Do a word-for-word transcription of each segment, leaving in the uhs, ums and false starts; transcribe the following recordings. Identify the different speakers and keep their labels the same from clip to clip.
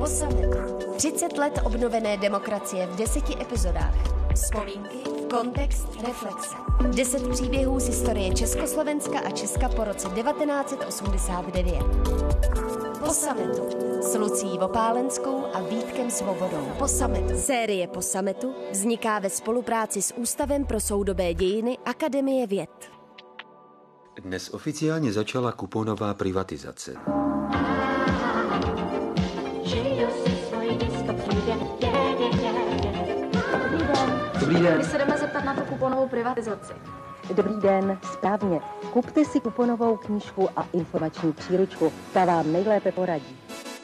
Speaker 1: Po summitu. třicet let obnovené demokracie v deseti epizodách. Vzpomínky, kontext, reflexe. Deset příběhů z historie Československa a Česka po roce devatenáct set osmdesát devět. Po summitu. S Lucií Vopálenskou a Vítkem Svobodou. Po summitu. Série Po summitu vzniká ve spolupráci s Ústavem pro soudobé dějiny Akademie věd.
Speaker 2: Dnes oficiálně začala kuponová privatizace.
Speaker 3: Dobrý den.
Speaker 4: My se jdeme zeptat na tu kuponovou privatizaci.
Speaker 5: Dobrý den, správně. Kupte si kuponovou knížku a informační příručku. Ta vám nejlépe poradí.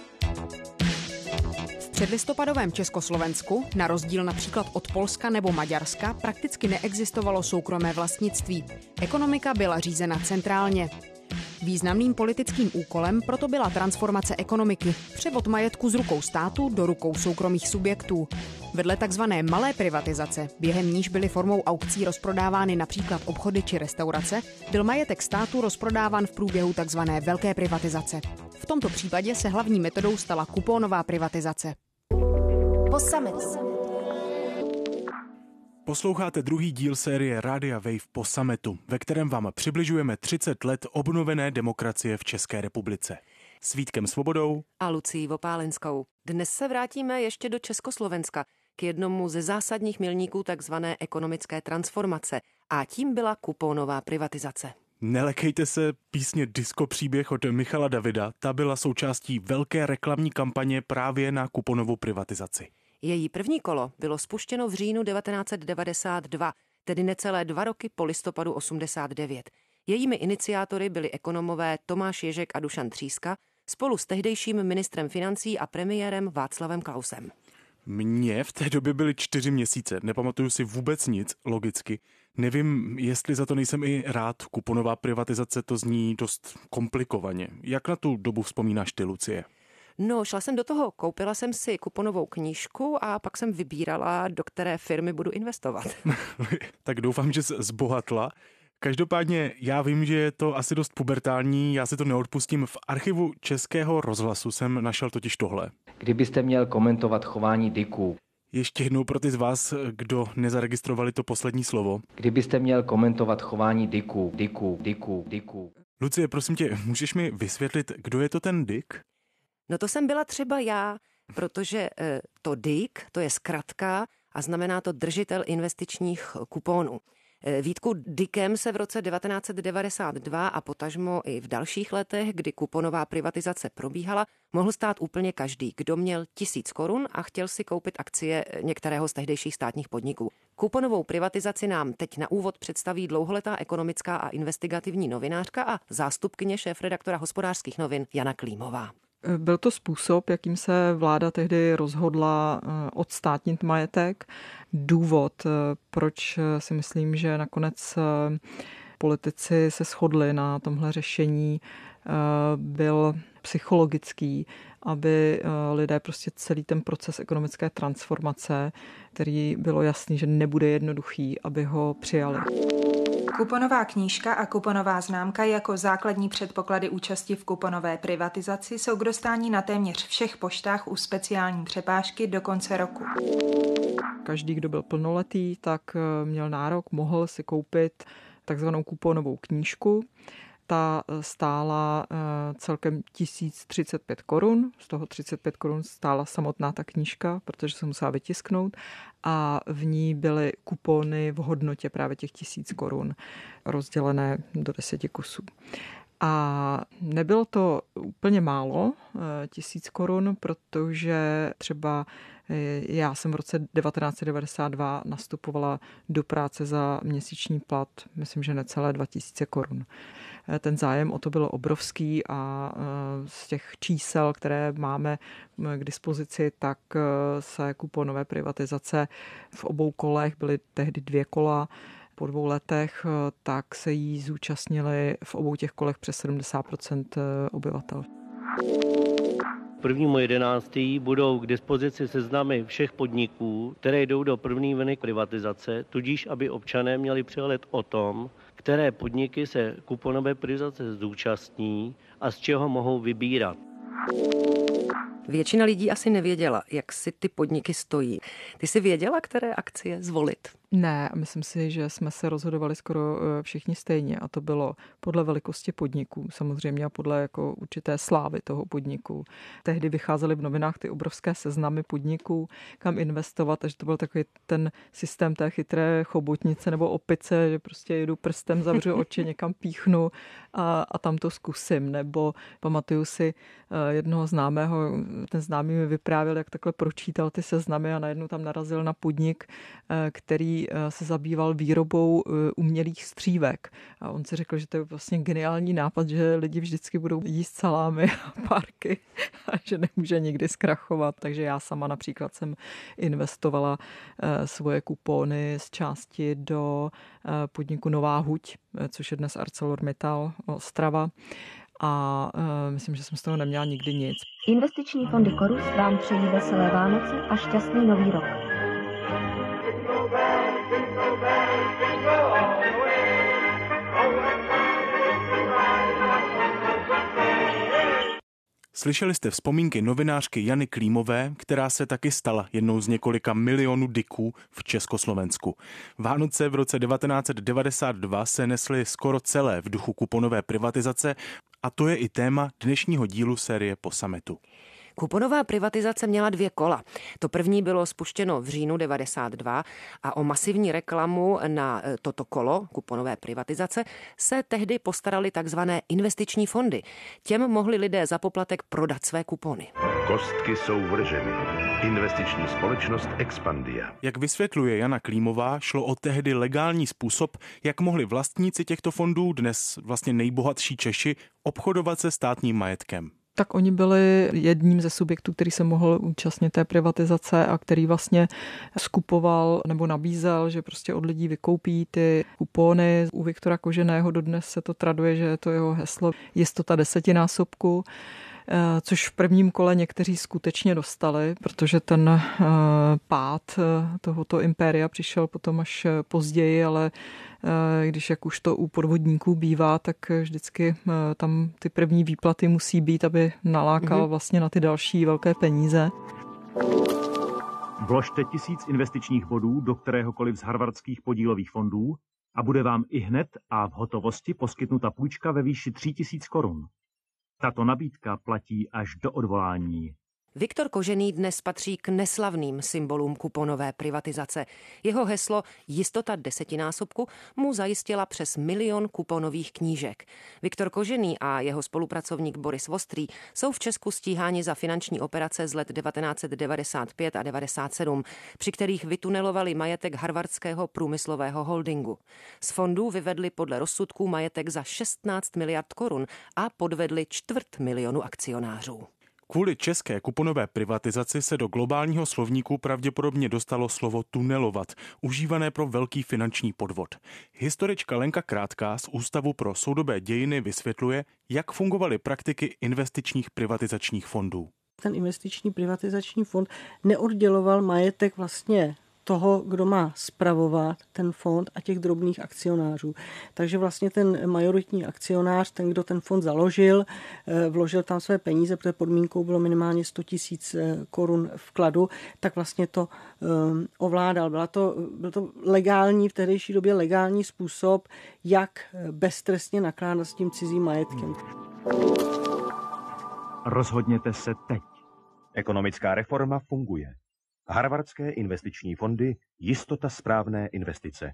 Speaker 6: V předlistopadovém Československu, na rozdíl například od Polska nebo Maďarska, prakticky neexistovalo soukromé vlastnictví. Ekonomika byla řízena centrálně. Významným politickým úkolem proto byla transformace ekonomiky, převod majetku z rukou státu do rukou soukromých subjektů. Vedle takzvané malé privatizace, během níž byly formou aukcí rozprodávány například obchody či restaurace, byl majetek státu rozprodáván v průběhu takzvané velké privatizace. V tomto případě se hlavní metodou stala kuponová privatizace.
Speaker 1: Po summitu.
Speaker 7: Posloucháte druhý díl série Rádia Wave Po summitu, ve kterém vám přibližujeme třicet let obnovené demokracie v České republice. S Vítkem Svobodou
Speaker 8: a Lucií Vopálenskou. Dnes se vrátíme ještě do Československa k jednomu ze zásadních milníků takzvané ekonomické transformace a tím byla kuponová privatizace.
Speaker 7: Nelekejte se, písně Disco příběh od Michala Davida, ta byla součástí velké reklamní kampaně právě na kuponovou privatizaci.
Speaker 8: Její první kolo bylo spuštěno v říjnu devatenáct set devadesát dva, tedy necelé dva roky po listopadu osmdesát devět. Jejími iniciátory byli ekonomové Tomáš Ježek a Dušan Tříska spolu s tehdejším ministrem financí a premiérem Václavem Klausem.
Speaker 7: Mně v té době byly čtyři měsíce, nepamatuju si vůbec nic, logicky. Nevím, jestli za to nejsem i rád, kuponová privatizace to zní dost komplikovaně. Jak na tu dobu vzpomínáš ty, Lucie?
Speaker 8: No, šla jsem do toho, koupila jsem si kuponovou knížku a pak jsem vybírala, do které firmy budu investovat.
Speaker 7: Tak doufám, že jsi zbohatla. Každopádně já vím, že je to asi dost pubertální, já si to neodpustím. V archivu Českého rozhlasu jsem našel totiž tohle.
Speaker 3: Kdybyste měl komentovat chování dyků.
Speaker 7: Ještě jednou pro ty z vás, kdo nezaregistrovali to poslední slovo.
Speaker 3: Kdybyste měl komentovat chování dyků, dyků, dyků, dyků.
Speaker 7: Lucie, prosím tě, můžeš mi vysvětlit, kdo je to ten dyk?
Speaker 8: No to jsem byla třeba já, protože e, to dyk, to je zkratka a znamená to držitel investičních kuponů. E, Vítku, dykem se v roce devatenáct set devadesát dva a potažmo i v dalších letech, kdy kuponová privatizace probíhala, mohl stát úplně každý, kdo měl tisíc korun a chtěl si koupit akcie některého z tehdejších státních podniků. Kuponovou privatizaci nám teď na úvod představí dlouholetá ekonomická a investigativní novinářka a zástupkyně šéfredaktora Hospodářských novin Jana Klímová.
Speaker 9: Byl to způsob, jakým se vláda tehdy rozhodla odstátnit majetek. Důvod, proč si myslím, že nakonec politici se shodli na tomhle řešení, byl psychologický, aby lidé prostě celý ten proces ekonomické transformace, který bylo jasný, že nebude jednoduchý, aby ho přijali.
Speaker 10: Kuponová knížka a kuponová známka jako základní předpoklady účasti v kuponové privatizaci jsou k dostání na téměř všech poštách u speciální přepážky do konce roku.
Speaker 9: Každý, kdo byl plnoletý, tak měl nárok, mohl si koupit takzvanou kuponovou knížku. Ta stála celkem tisíc třicet pět korun, z toho třicet pět korun stála samotná ta knížka, protože se musela vytisknout a v ní byly kupony v hodnotě právě těch tisíc korun rozdělené do deseti kusů. A nebylo to úplně málo, tisíc korun, protože třeba já jsem v roce devatenáct set devadesát dva nastupovala do práce za měsíční plat, myslím, že necelé dva tisíce korun. Ten zájem o to byl obrovský a z těch čísel, které máme k dispozici, tak se kuponové privatizace v obou kolech, byly tehdy dvě kola, po dvou letech, tak se jí zúčastnili v obou těch kolech přes sedmdesát procent obyvatel.
Speaker 11: prvního jedenáctého budou k dispozici seznamy všech podniků, které jdou do první vlny privatizace, tudíž aby občané měli přehled o tom, které podniky se kuponové privatizace zúčastní a z čeho mohou vybírat.
Speaker 8: Většina lidí asi nevěděla, jak si ty podniky stojí. Ty jsi věděla, které akcie zvolit?
Speaker 9: Ne, a myslím si, že jsme se rozhodovali skoro všichni stejně a to bylo podle velikosti podniků samozřejmě a podle jako určité slávy toho podniku. Tehdy vycházely v novinách ty obrovské seznamy podniků, kam investovat, takže to byl takový ten systém té chytré chobotnice nebo opice, že prostě jedu prstem, zavřu oči, někam píchnu a, a tam to zkusím. Nebo pamatuju si jednoho známého, ten známý mi vyprávěl, jak takhle pročítal ty seznamy a najednou tam narazil na podnik, který se zabýval výrobou umělých střívek. A on si řekl, že to je vlastně geniální nápad, že lidi vždycky budou jíst salámy a párky a že nemůže nikdy zkrachovat. Takže já sama například jsem investovala svoje kupony z části do podniku Nová huť, což je dnes ArcelorMittal Ostrava. A uh, myslím, že jsem z toho neměla nikdy nic.
Speaker 4: Investiční fondy Corus vám přejí veselé Vánoce a šťastný nový rok.
Speaker 7: Slyšeli jste vzpomínky novinářky Jany Klímové, která se taky stala jednou z několika milionů diků v Československu. Vánoce v roce devatenáct set devadesát dva se nesly skoro celé v duchu kuponové privatizace a to je i téma dnešního dílu série Po sametu.
Speaker 8: Kuponová privatizace měla dvě kola. To první bylo spuštěno v říjnu devadesát dva a o masivní reklamu na toto kolo kuponové privatizace se tehdy postarali takzvané investiční fondy. Těm mohli lidé za poplatek prodat své kupony.
Speaker 12: Kostky jsou vrženy. Investiční společnost Expandia.
Speaker 7: Jak vysvětluje Jana Klímová, šlo o tehdy legální způsob, jak mohli vlastníci těchto fondů, dnes vlastně nejbohatší Češi, obchodovat se státním majetkem.
Speaker 9: Tak oni byli jedním ze subjektů, který se mohl účastnit té privatizace a který vlastně skupoval nebo nabízel, že prostě od lidí vykoupí ty kupony. U Viktora Koženého dodnes se to traduje, že je to jeho heslo jistota desetinásobku, což v prvním kole někteří skutečně dostali, protože ten pád tohoto impéria přišel potom až později, ale když jak už to u podvodníků bývá, tak vždycky tam ty první výplaty musí být, aby nalákal vlastně na ty další velké peníze.
Speaker 13: Vložte tisíc investičních bodů do kteréhokoliv z harvardských podílových fondů a bude vám i hned a v hotovosti poskytnuta půjčka ve výši tři tisíce korun. Tato nabídka platí až do odvolání.
Speaker 8: Viktor Kožený dnes patří k neslavným symbolům kuponové privatizace. Jeho heslo jistota desetinásobku mu zajistila přes milion kuponových knížek. Viktor Kožený a jeho spolupracovník Boris Vostrý jsou v Česku stíháni za finanční operace z let devatenáct set devadesát pět a devadesát sedm, při kterých vytunelovali majetek harvardského průmyslového holdingu. Z fondů vyvedli podle rozsudků majetek za šestnáct miliard korun a podvedli čtvrt milionu akcionářů.
Speaker 7: Kvůli české kuponové privatizaci se do globálního slovníku pravděpodobně dostalo slovo tunelovat, užívané pro velký finanční podvod. Historička Lenka Krátká z Ústavu pro soudobé dějiny vysvětluje, jak fungovaly praktiky investičních privatizačních fondů.
Speaker 14: Ten investiční privatizační fond neodděloval majetek vlastně toho, kdo má spravovat ten fond a těch drobných akcionářů. Takže vlastně ten majoritní akcionář, ten, kdo ten fond založil, vložil tam své peníze, protože podmínkou bylo minimálně sto tisíc korun vkladu, tak vlastně to um, ovládal. Byla to, byl to legální, v tehdejší době legální způsob, jak beztrestně nakládat s tím cizím majetkem.
Speaker 13: Rozhodněte se teď.
Speaker 12: Ekonomická reforma funguje. Harvardské investiční fondy, jistota správné investice.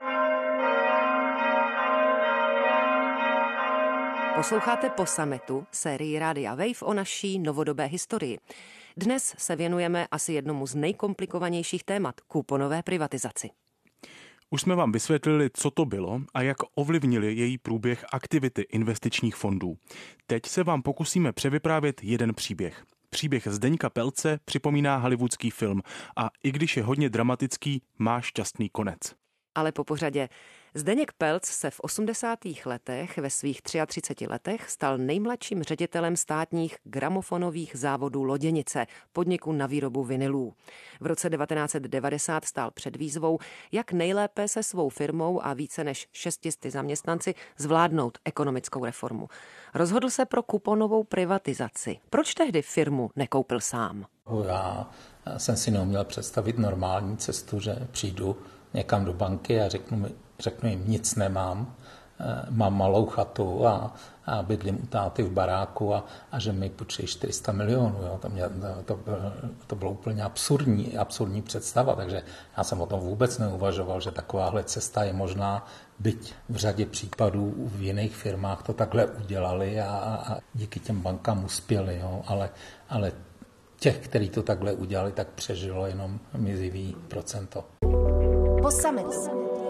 Speaker 8: Posloucháte Po sametu, sérii Rádia Wave o naší novodobé historii. Dnes se věnujeme asi jednomu z nejkomplikovanějších témat – kuponové privatizaci.
Speaker 7: Už jsme vám vysvětlili, co to bylo a jak ovlivnili její průběh aktivity investičních fondů. Teď se vám pokusíme převyprávět jeden příběh. Příběh Zdeňka Pelce připomíná hollywoodský film a i když je hodně dramatický, má šťastný konec.
Speaker 8: Ale po pořadě. Zdeněk Pelc se v osmdesátých letech ve svých třiatřiceti letech stal nejmladším ředitelem státních gramofonových závodů Loděnice, podniku na výrobu vinylů. V roce devatenáct set devadesát stál před výzvou, jak nejlépe se svou firmou a více než šestisty zaměstnanci zvládnout ekonomickou reformu. Rozhodl se pro kuponovou privatizaci. Proč tehdy firmu nekoupil sám?
Speaker 15: Já jsem si neuměl představit normální cestu, že přijdu někam do banky a řeknu, mi, řeknu jim, nic nemám, mám malou chatu a, a bydlím u táty v baráku a, a že mi půjčí čtyři sta milionů. Jo. To, mě, to, bylo, to bylo úplně absurdní, absurdní představa, takže já jsem o tom vůbec neuvažoval, že takováhle cesta je možná, byť v řadě případů v jiných firmách to takhle udělali a, a díky těm bankám uspěli, jo. Ale, ale těch, kteří to takhle udělali, tak přežilo jenom mizivý procento.
Speaker 1: Po summitu.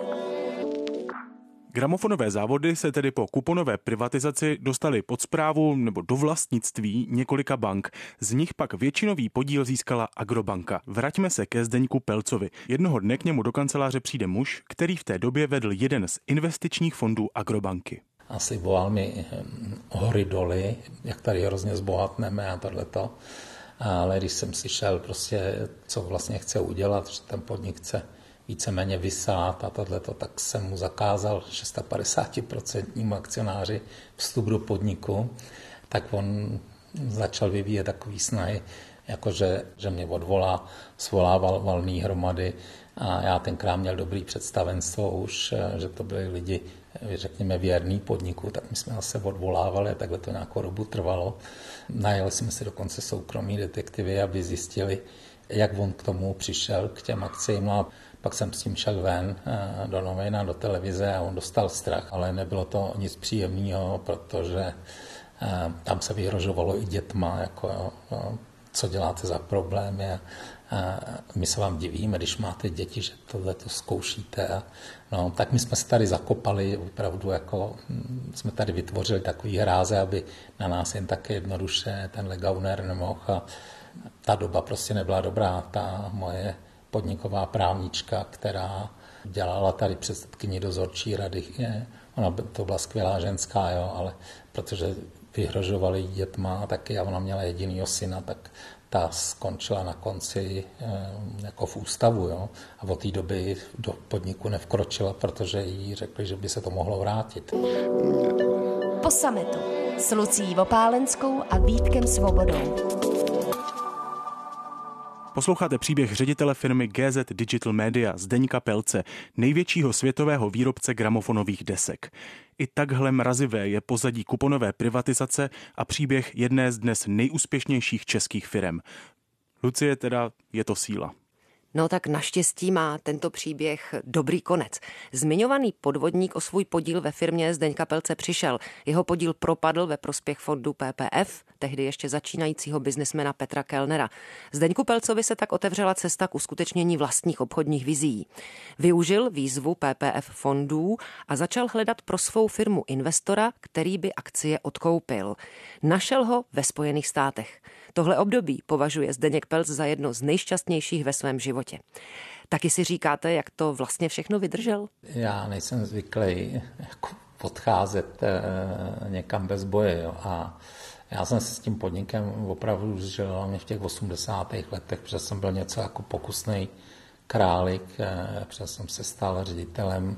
Speaker 7: Gramofonové závody se tedy po kuponové privatizaci dostaly pod správu nebo do vlastnictví několika bank. Z nich pak většinový podíl získala Agrobanka. Vraťme se ke Zdeňku Pelcovi. Jednoho dne k němu do kanceláře přijde muž, který v té době vedl jeden z investičních fondů Agrobanky.
Speaker 15: Asi volal mi hory doly, jak tady hrozně zbohatneme a tohleto. Ale když jsem slyšel prostě, co vlastně chce udělat, že ten podnik chce víceméně vysát a tohleto, tak jsem mu zakázal padesát šest procent akcionáři vstup do podniku, tak on začal vyvíjet takový snahy, jakože že mě odvolá, svolával valný hromady a já tenkrát měl dobrý představenstvo už, že to byli lidi, řekněme, věrný podniku, tak my jsme se odvolávali a takhle to nějakou dobu trvalo. Najeli jsme si dokonce soukromí detektivy, aby zjistili, jak on k tomu přišel, k těm akcím. No a pak jsem s tím šel ven do novin a do televize a on dostal strach, ale nebylo to nic příjemného, protože tam se vyhrožovalo i dětma, jako, co děláte za problémy. A my se vám divíme, když máte děti, že tohle to zkoušíte. A no, tak my jsme se tady zakopali, opravdu jako jsme tady vytvořili takový hráze, aby na nás jen tak jednoduše tenhle gauner nemohl. A ta doba prostě nebyla dobrá. Ta moje podniková právnička, která dělala tady předsedkyni dozorčí rady, ona to byla skvělá ženská, jo, ale protože vyhrožovali dětma taky a ona měla jedinýho syna, tak ta skončila na konci jako v ústavu, jo, a od té doby do podniku nevkročila, protože jí řekli, že by se to mohlo vrátit.
Speaker 1: Po summitu s Lucí Vopálenskou a Vítkem Svobodou.
Speaker 7: Posloucháte příběh ředitele firmy G Z Digital Media Zdeňka Pelce, největšího světového výrobce gramofonových desek. I takhle mrazivé je pozadí kuponové privatizace a příběh jedné z dnes nejúspěšnějších českých firem. Lucie, teda je to síla.
Speaker 8: No tak naštěstí má tento příběh dobrý konec. Zmiňovaný podvodník o svůj podíl ve firmě Zdeňka Pelce přišel. Jeho podíl propadl ve prospěch fondu P P F, tehdy ještě začínajícího biznismena Petra Kellnera. Zdeňku Pelcovi se tak otevřela cesta k uskutečnění vlastních obchodních vizí. Využil výzvu P P F fondů a začal hledat pro svou firmu investora, který by akcie odkoupil. Našel ho ve Spojených státech. Tohle období považuje Zdeněk Pelc za jedno z nejšťastnějších ve svém životě. Taky si říkáte, jak to vlastně všechno vydržel?
Speaker 15: Já nejsem zvyklý jako odcházet někam bez boje. Jo. A já jsem se s tím podnikem opravdu žil hlavně v těch osmdesátých letech, protože jsem byl něco jako pokusný králík, protože jsem se stal ředitelem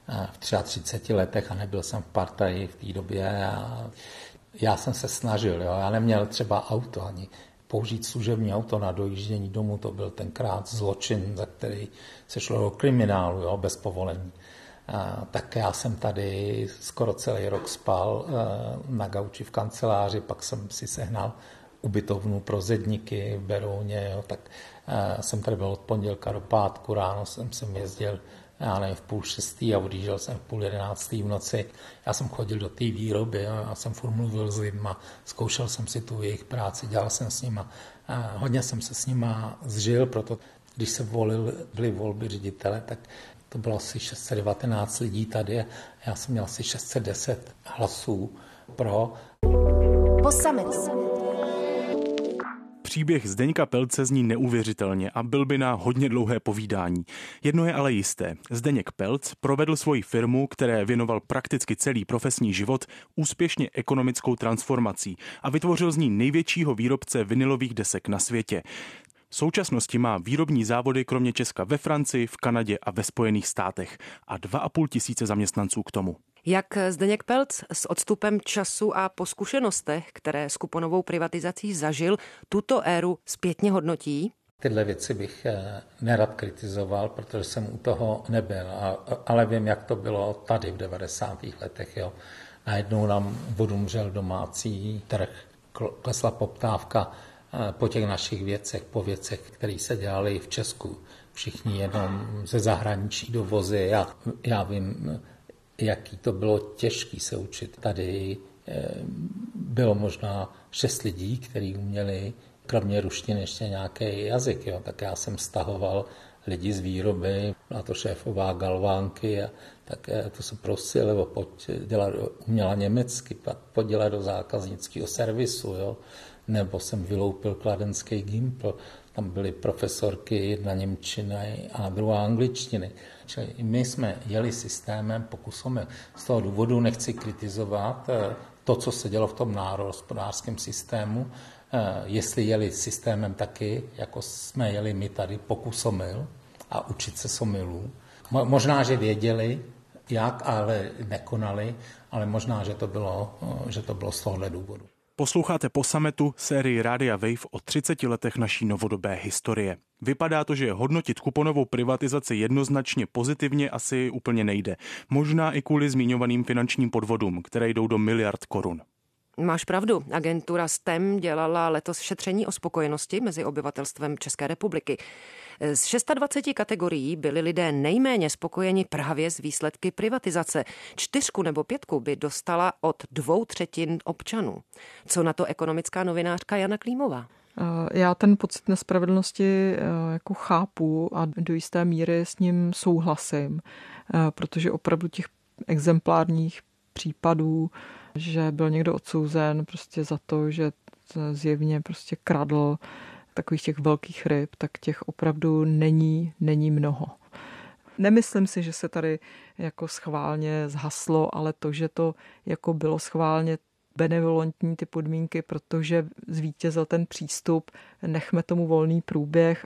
Speaker 15: v třiatřiceti třech letech a nebyl jsem v partaji v té době. A já jsem se snažil, jo. Já neměl třeba auto ani použít služební auto na dojíždění domů, to byl tenkrát zločin, za který se šlo do kriminálu, jo, bez povolení. A tak já jsem tady skoro celý rok spal na gauči v kanceláři, pak jsem si sehnal ubytovnu pro zedníky v Berouně, jo, tak jsem tady byl od pondělka do pátku, ráno jsem sem jezdil, já nevím, v půl šestý a odjížděl jsem v půl jedenáctý v noci. Já jsem chodil do té výroby, jo, já jsem furt mluvil s lidma, zkoušel jsem si tu jejich práci, dělal jsem s nima. A hodně jsem se s nima zžil, proto když se volil, byly volby ředitele, tak to bylo asi šest set devatenáct lidí tady a já jsem měl asi šest set deset hlasů pro.
Speaker 1: Po summitu.
Speaker 7: Příběh Zdeňka Pelce zní neuvěřitelně a byl by na hodně dlouhé povídání. Jedno je ale jisté. Zdeněk Pelc provedl svoji firmu, které věnoval prakticky celý profesní život, úspěšně ekonomickou transformací a vytvořil z ní největšího výrobce vinylových desek na světě. V současnosti má výrobní závody kromě Česka ve Francii, v Kanadě a ve Spojených státech a dva a půl tisíce zaměstnanců k tomu.
Speaker 8: Jak Zdeněk Pelc s odstupem času a po zkušenostech, které s kuponovou privatizací zažil, tuto éru zpětně hodnotí?
Speaker 15: Tyhle věci bych nerad kritizoval, protože jsem u toho nebyl, ale vím, jak to bylo tady v devadesátých letech. Jo. Najednou nám odumřel domácí trh, klesla poptávka po těch našich věcech, po věcech, které se dělaly v Česku. Všichni jenom ze zahraničí dovozy. Já, já vím, jaký to bylo těžké se učit. Tady bylo možná šest lidí, kteří uměli kromě ruštiny ještě nějaký jazyk. Jo. Tak já jsem stahoval lidi z výroby, byla to šéfová Galvánky, a tak to se prosili, nebo pojď dělat, uměla německy, pojď dělat do zákaznického servisu. Jo. Nebo jsem vyloupil kladenský Gimpl, tam byly profesorky, jedna němčiny a druhá angličtiny. Čili my jsme jeli systémem, pokusem. Z toho důvodu nechci kritizovat to, co se dělo v tom národohospodářském systému, jestli jeli systémem taky, jako jsme jeli my tady, pokusomil a učit se somilů. Možná, že věděli, jak, ale nekonali, ale možná, že to bylo, že to bylo z tohohle důvodu.
Speaker 7: Posloucháte Po sametu sérii Rádia Wave o třiceti letech naší novodobé historie. Vypadá to, že hodnotit kuponovou privatizaci jednoznačně pozitivně asi úplně nejde. Možná i kvůli zmiňovaným finančním podvodům, které jdou do miliard korun.
Speaker 8: Máš pravdu. Agentura S T E M dělala letos šetření o spokojenosti mezi obyvatelstvem České republiky. Z dvaceti šesti kategorií byli lidé nejméně spokojeni právě s výsledky privatizace. Čtyřku nebo pětku by dostala od dvou třetin občanů. Co na to ekonomická novinářka Jana Klímová?
Speaker 9: Já ten pocit nespravedlnosti jako chápu a do jisté míry s ním souhlasím, protože opravdu těch exemplárních případů, že byl někdo odsouzen prostě za to, že zjevně prostě kradl takových těch velkých ryb, tak těch opravdu není, není mnoho. Nemyslím si, že se tady jako schválně zhaslo, ale to, že to jako bylo schválně benevolentní ty podmínky, protože zvítězil ten přístup, nechme tomu volný průběh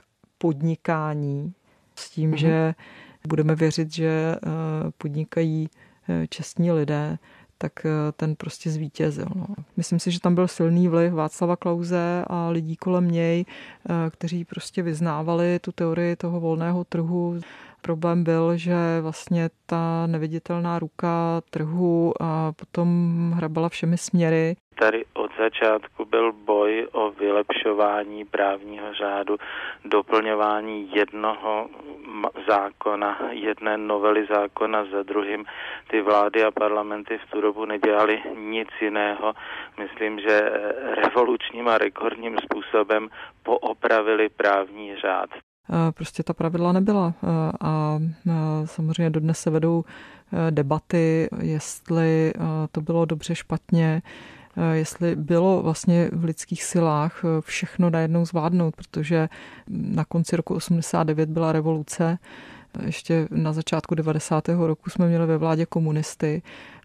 Speaker 9: podnikání s tím, mm-hmm. že budeme věřit, že podnikají čestní lidé, tak ten prostě zvítězil. No. Myslím si, že tam byl silný vliv Václava Klause a lidí kolem něj, kteří prostě vyznávali tu teorii toho volného trhu. Problém byl, že vlastně ta neviditelná ruka trhu a potom hrabala všemi směry.
Speaker 16: Tady od začátku byl boj o vylepšování právního řádu, doplňování jednoho zákona, jedné novely zákona za druhým. Ty vlády a parlamenty v tu dobu nedělali nic jiného. Myslím, že revolučním a rekordním způsobem poopravili právní řád.
Speaker 9: Prostě ta pravidla nebyla a samozřejmě dodnes se vedou debaty, jestli to bylo dobře, špatně, jestli bylo vlastně v lidských silách všechno najednou zvládnout, protože na konci roku osmdesát devět byla revoluce, ještě na začátku devadesátého roku jsme měli ve vládě komunisty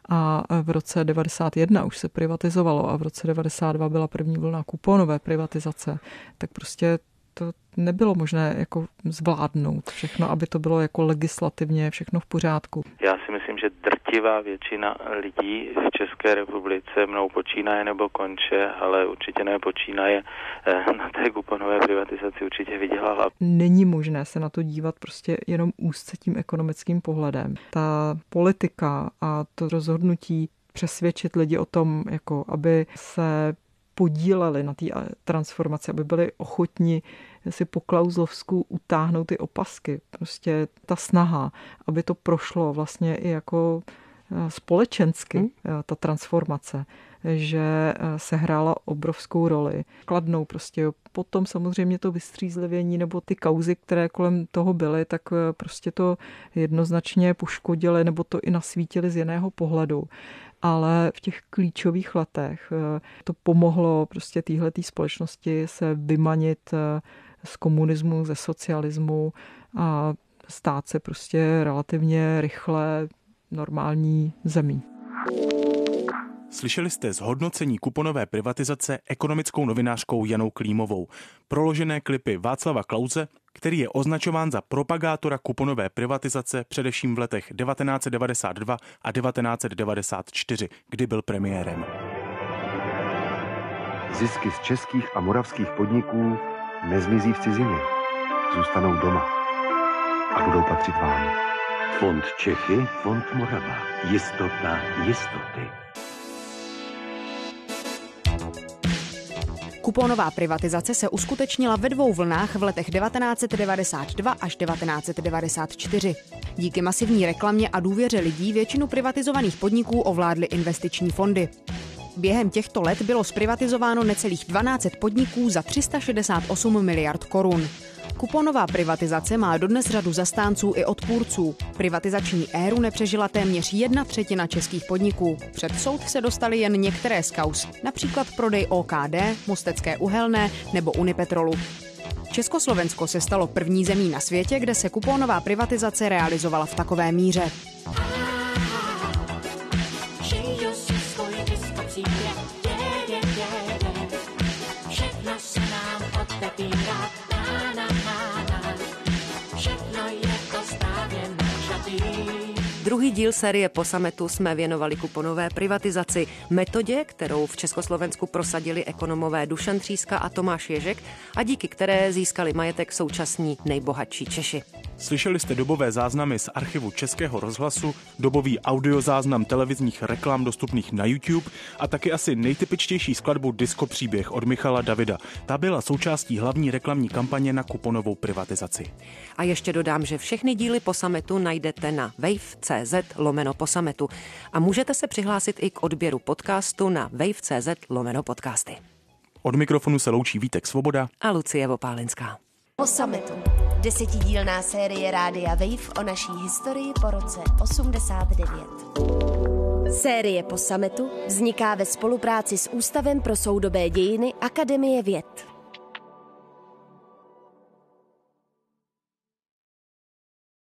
Speaker 9: a v roce devadesát jedna už se privatizovalo a v roce devadesát dva byla první vlna kuponové privatizace, tak prostě to nebylo možné jako zvládnout všechno, aby to bylo jako legislativně všechno v pořádku.
Speaker 16: Já si myslím, že drtivá většina lidí v České republice mnou počínaje nebo konče, ale určitě nepočínaje na té kuponové privatizaci, určitě vydělala.
Speaker 9: Není možné se na to dívat prostě jenom úzce tím ekonomickým pohledem. Ta politika a to rozhodnutí přesvědčit lidi o tom, jako aby se podíleli na té transformaci, aby byli ochotni si po klauzlovsku utáhnout ty opasky. Prostě ta snaha, aby to prošlo vlastně i jako společensky, hmm. ta transformace, že se hrála obrovskou roli. Kladnou prostě. Potom samozřejmě to vystřízlivění nebo ty kauzy, které kolem toho byly, tak prostě to jednoznačně poškodili nebo to i nasvítili z jiného pohledu. ale v těch klíčových letech to pomohlo prostě téhletý společnosti se vymanit z komunismu, ze socialismu a stát se prostě relativně rychle normální zemí.
Speaker 7: Slyšeli jste zhodnocení kuponové privatizace ekonomickou novinářkou Janou Klímovou. Proložené klipy Václava Klause, který je označován za propagátora kuponové privatizace především v letech devatenáct set devadesát dva a devatenáct set devadesát čtyři, kdy byl premiérem.
Speaker 12: Zisky z českých a moravských podniků nezmizí v cizině. Zůstanou doma a budou patřit vám. Fond Čechy, Fond Morava. Jistota jistoty.
Speaker 6: Kuponová privatizace se uskutečnila ve dvou vlnách v letech devatenáct set devadesát dva až devatenáct set devadesát čtyři. Díky masivní reklamě a důvěře lidí většinu privatizovaných podniků ovládly investiční fondy. Během těchto let bylo zprivatizováno necelých dvanáct set podniků za tři sta šedesát osm miliard korun. Kuponová privatizace má dodnes řadu zastánců i odpůrců. Privatizační éru nepřežila téměř jedna třetina českých podniků. Před soud se dostaly jen některé z kauz, například prodej O K D, Mostecké uhelné nebo Unipetrolu. Československo se stalo první zemí na světě, kde se kuponová privatizace realizovala v takové míře.
Speaker 8: Druhý díl série Po sametu jsme věnovali kuponové privatizaci, metodě, kterou v Československu prosadili ekonomové Dušan Tříska a Tomáš Ježek a díky které získali majetek současní nejbohatší Češi.
Speaker 7: Slyšeli jste dobové záznamy z archivu Českého rozhlasu, dobový audiozáznam televizních reklam dostupných na YouTube a taky asi nejtypičtější skladbu Disco příběh od Michala Davida. Ta byla součástí hlavní reklamní kampaně na kuponovou privatizaci.
Speaker 8: A ještě dodám, že všechny díly Po sametu najdete na wave.cz lomeno po sametu a můžete se přihlásit i k odběru podcastu na wave.cz lomeno podcasty.
Speaker 7: Od mikrofonu se loučí Vítek Svoboda
Speaker 8: a Lucie Vopálinská.
Speaker 1: Po sametu. Desetidílná série Rádia Wave o naší historii po roce osmdesát devět. Série Po sametu vzniká ve spolupráci s Ústavem pro soudobé dějiny Akademie věd.